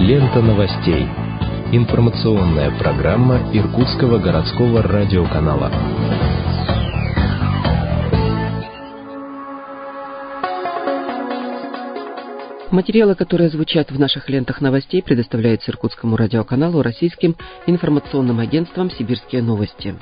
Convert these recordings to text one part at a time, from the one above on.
Лента новостей. Информационная программа Иркутского городского радиоканала. Материалы, которые звучат в наших лентах новостей, предоставляются Иркутскому радиоканалу российским информационным агентством «Сибирские новости».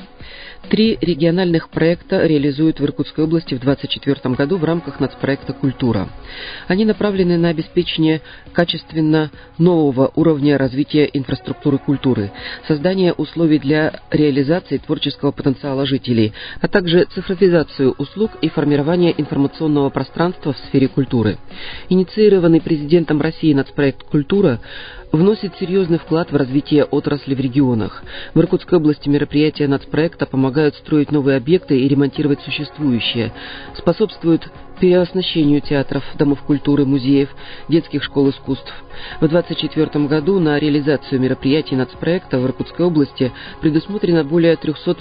3 региональных проекта реализуют в Иркутской области в 2024 году в рамках нацпроекта «Культура». Они направлены на обеспечение качественно нового уровня развития инфраструктуры культуры, создание условий для реализации творческого потенциала жителей, а также цифровизацию услуг и формирование информационного пространства в сфере культуры. Инициированный президентом России нацпроект «Культура» вносит серьезный вклад в развитие отрасли в регионах. В Иркутской области мероприятия нацпроекта помогают строить новые объекты и ремонтировать существующие, способствуют переоснащению театров, домов культуры, музеев, детских школ искусств. В 2024 году на реализацию мероприятий нацпроекта в Иркутской области предусмотрено более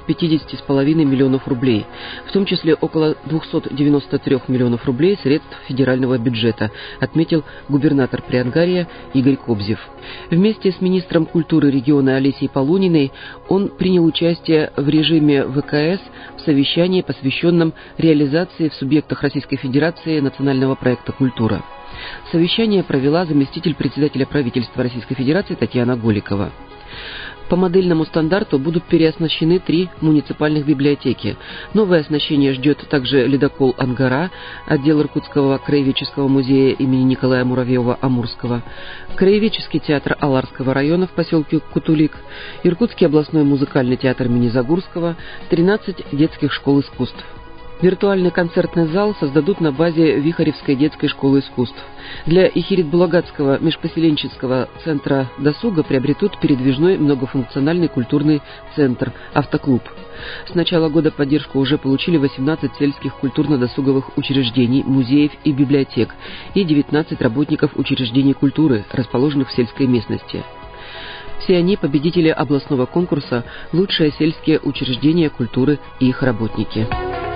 350,5 миллионов рублей, в том числе около 293 миллионов рублей средств федерального бюджета, отметил губернатор Приангарья Игорь Кобзев. Вместе с министром культуры региона Олесей Полуниной он принял участие в режиме ВКС в совещании, посвященном реализации в субъектах Российской Федерации национального проекта «Культура». Совещание провела заместитель председателя правительства Российской Федерации Татьяна Голикова. По модельному стандарту будут переоснащены 3 муниципальных библиотеки. Новое оснащение ждет также ледокол «Ангара», отдел Иркутского краеведческого музея имени Николая Муравьева-Амурского, краеведческий театр Аларского района в поселке Кутулик, Иркутский областной музыкальный театр имени Загурского, 13 детских школ искусств. Виртуальный концертный зал создадут на базе Вихаревской детской школы искусств. Для Ихирит-Булагатского межпоселенческого центра досуга приобретут передвижной многофункциональный культурный центр «Автоклуб». С начала года поддержку уже получили 18 сельских культурно-досуговых учреждений, музеев и библиотек и 19 работников учреждений культуры, расположенных в сельской местности. Все они победители областного конкурса «Лучшие сельские учреждения культуры и их работники».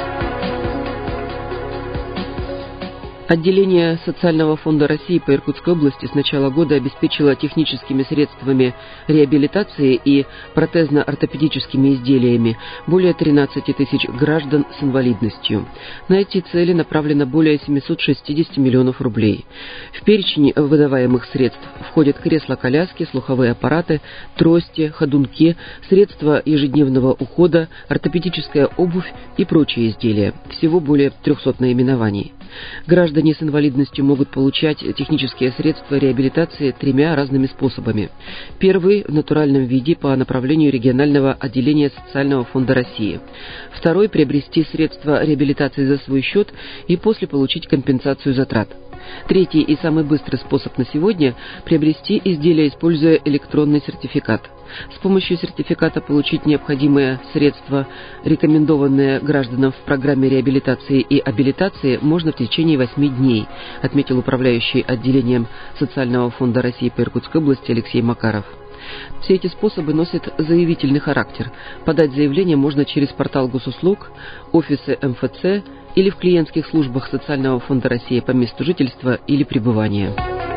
Отделение Социального фонда России по Иркутской области с начала года обеспечило техническими средствами реабилитации и протезно-ортопедическими изделиями более 13 тысяч граждан с инвалидностью. На эти цели направлено более 760 миллионов рублей. В перечень выдаваемых средств входят кресла-коляски, слуховые аппараты, трости, ходунки, средства ежедневного ухода, ортопедическая обувь и прочие изделия. Всего более 300 наименований. Граждане с инвалидностью могут получать технические средства реабилитации 3 разными способами. Первый – в натуральном виде по направлению регионального отделения Социального фонда России. Второй – приобрести средства реабилитации за свой счет и после получить компенсацию затрат. Третий и самый быстрый способ на сегодня – приобрести изделие, используя электронный сертификат. С помощью сертификата получить необходимые средства, рекомендованные гражданам в программе реабилитации и абилитации, можно в течение 8 дней, отметил управляющий отделением Социального фонда России по Иркутской области Алексей Макаров. Все эти способы носят заявительный характер. Подать заявление можно через портал госуслуг, офисы МФЦ или в клиентских службах Социального фонда России по месту жительства или пребывания.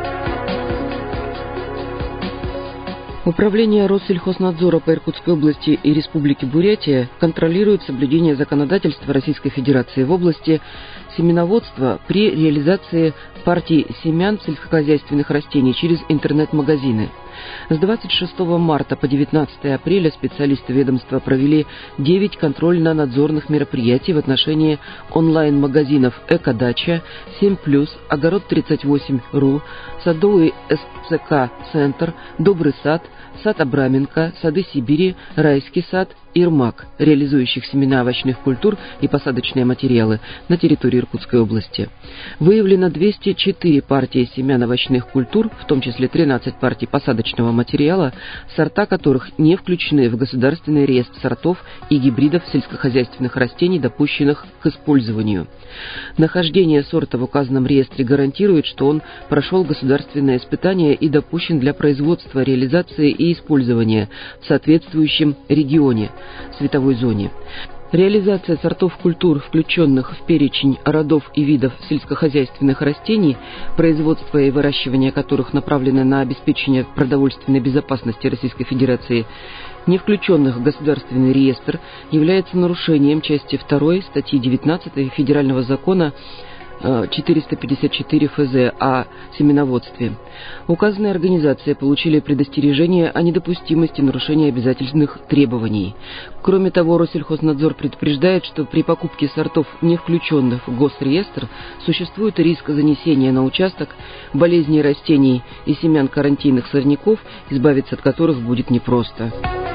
Управление Россельхознадзора по Иркутской области и Республике Бурятия контролирует соблюдение законодательства Российской Федерации в области семеноводства при реализации партий семян сельскохозяйственных растений через интернет-магазины. С 26 марта по 19 апреля специалисты ведомства провели 9 контрольно-надзорных мероприятий в отношении онлайн-магазинов «Экодача», «7+», «Огород38.ру», «Садовый СЦК-центр», «Добрый сад», «Сад Абраменко», «Сады Сибири», «Райский сад», «Ирмак», реализующих семена овощных культур и посадочные материалы на территории Иркутской области. Выявлено 204 партии семян овощных культур, в том числе 13 партий посадочного материала, сорта которых не включены в государственный реестр сортов и гибридов сельскохозяйственных растений, допущенных к использованию. Нахождение сорта в указанном реестре гарантирует, что он прошел государственное испытание и допущен для производства, реализации и использования в соответствующем регионе, световой зоне. Реализация сортов культур, включенных в перечень родов и видов сельскохозяйственных растений, производство и выращивание которых направлены на обеспечение продовольственной безопасности Российской Федерации, не включенных в государственный реестр, является нарушением части 2 статьи 19 Федерального закона 454 ФЗ о семеноводстве. Указанные организации получили предостережение о недопустимости нарушения обязательных требований. Кроме того, Россельхознадзор предупреждает, что при покупке сортов, не включенных в госреестр, существует риск занесения на участок болезней растений и семян карантинных сорняков, избавиться от которых будет непросто.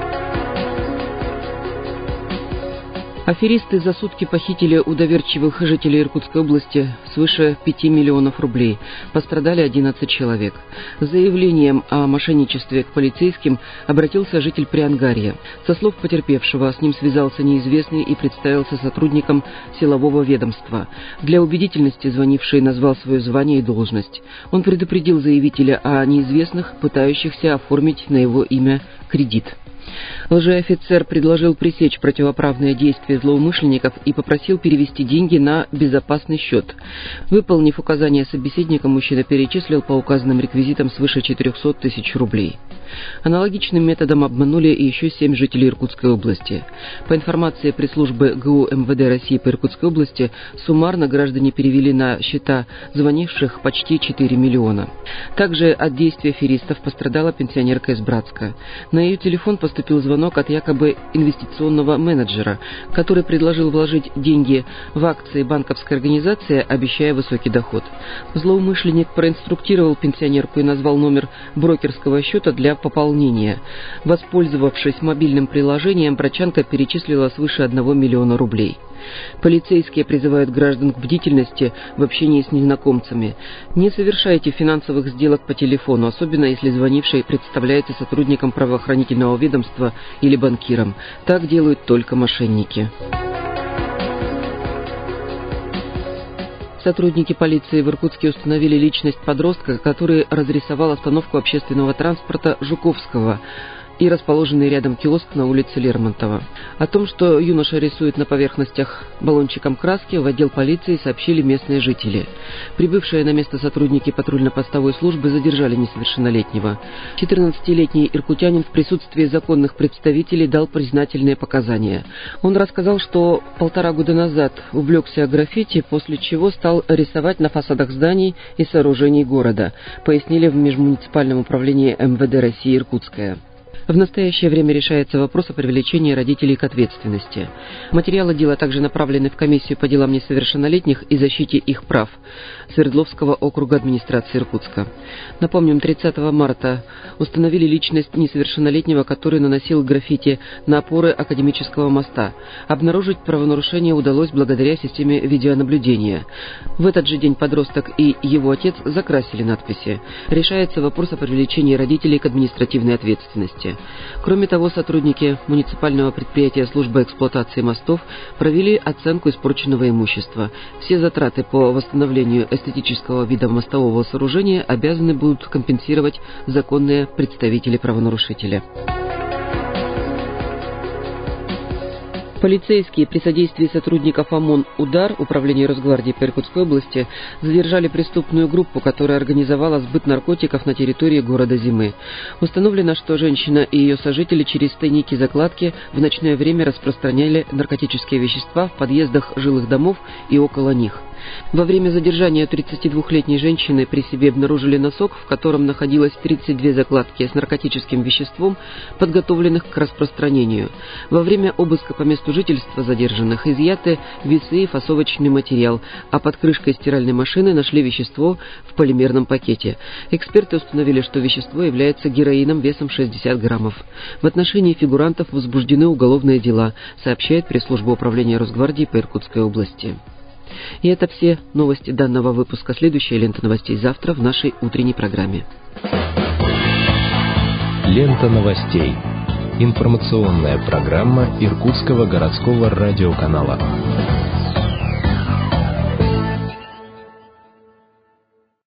Аферисты за сутки похитили у доверчивых жителей Иркутской области свыше 5 миллионов рублей. Пострадали 11 человек. С заявлением о мошенничестве к полицейским обратился житель Приангарья. Со слов потерпевшего, с ним связался неизвестный и представился сотрудником силового ведомства. Для убедительности звонивший назвал свое звание и должность. Он предупредил заявителя о неизвестных, пытающихся оформить на его имя кредит. Лжеофицер предложил пресечь противоправные действия злоумышленников и попросил перевести деньги на безопасный счет. Выполнив указания собеседника, мужчина перечислил по указанным реквизитам свыше 400 тысяч рублей. Аналогичным методом обманули и еще 7 жителей Иркутской области. По информации пресс-службы ГУ МВД России по Иркутской области, суммарно граждане перевели на счета звонивших почти 4 миллиона. Также от действий аферистов пострадала пенсионерка из Братска. На ее телефон поступил звонок от якобы инвестиционного менеджера, который предложил вложить деньги в акции банковской организации, обещая высокий доход. Злоумышленник проинструктировал пенсионерку и назвал номер брокерского счета для пополнения. Воспользовавшись мобильным приложением, брачанка перечислила свыше 1 миллиона рублей. Полицейские призывают граждан к бдительности в общении с незнакомцами. Не совершайте финансовых сделок по телефону, особенно если звонивший представляется сотрудником правоохранительного ведомства или банкиром. Так делают только мошенники. Сотрудники полиции в Иркутске установили личность подростка, который разрисовал остановку общественного транспорта Жуковского и расположенный рядом киоск на улице Лермонтова. О том, что юноша рисует на поверхностях баллончиком краски, в отдел полиции сообщили местные жители. Прибывшие на место сотрудники патрульно-постовой службы задержали несовершеннолетнего. 14-летний иркутянин в присутствии законных представителей дал признательные показания. Он рассказал, что 1,5 года назад увлекся граффити, после чего стал рисовать на фасадах зданий и сооружений города, пояснили в межмуниципальном управлении МВД России Иркутская. В настоящее время решается вопрос о привлечении родителей к ответственности. Материалы дела также направлены в комиссию по делам несовершеннолетних и защите их прав Свердловского округа администрации Иркутска. Напомним, 30 марта установили личность несовершеннолетнего, который наносил граффити на опоры Академического моста. Обнаружить правонарушение удалось благодаря системе видеонаблюдения. В этот же день подросток и его отец закрасили надписи. Решается вопрос о привлечении родителей к административной ответственности. Кроме того, сотрудники муниципального предприятия службы эксплуатации мостов провели оценку испорченного имущества. Все затраты по восстановлению эстетического вида мостового сооружения обязаны будут компенсировать законные представители правонарушителя. Полицейские при содействии сотрудников ОМОН «Удар» Управления Росгвардии по Иркутской области задержали преступную группу, которая организовала сбыт наркотиков на территории города Зимы. Установлено, что женщина и ее сожители через тайники-закладки в ночное время распространяли наркотические вещества в подъездах жилых домов и около них. Во время задержания 32-летней женщины при себе обнаружили носок, в котором находилось 32 закладки с наркотическим веществом, подготовленных к распространению. Во время обыска по месту жительства задержанных изъяты весы и фасовочный материал, а под крышкой стиральной машины нашли вещество в полимерном пакете. Эксперты установили, что вещество является героином весом 60 граммов. В отношении фигурантов возбуждены уголовные дела, сообщает пресс-служба Управления Росгвардии по Иркутской области. И это все новости данного выпуска. Следующая лента новостей завтра в нашей утренней программе. Лента новостей. Информационная программа Иркутского городского радиоканала.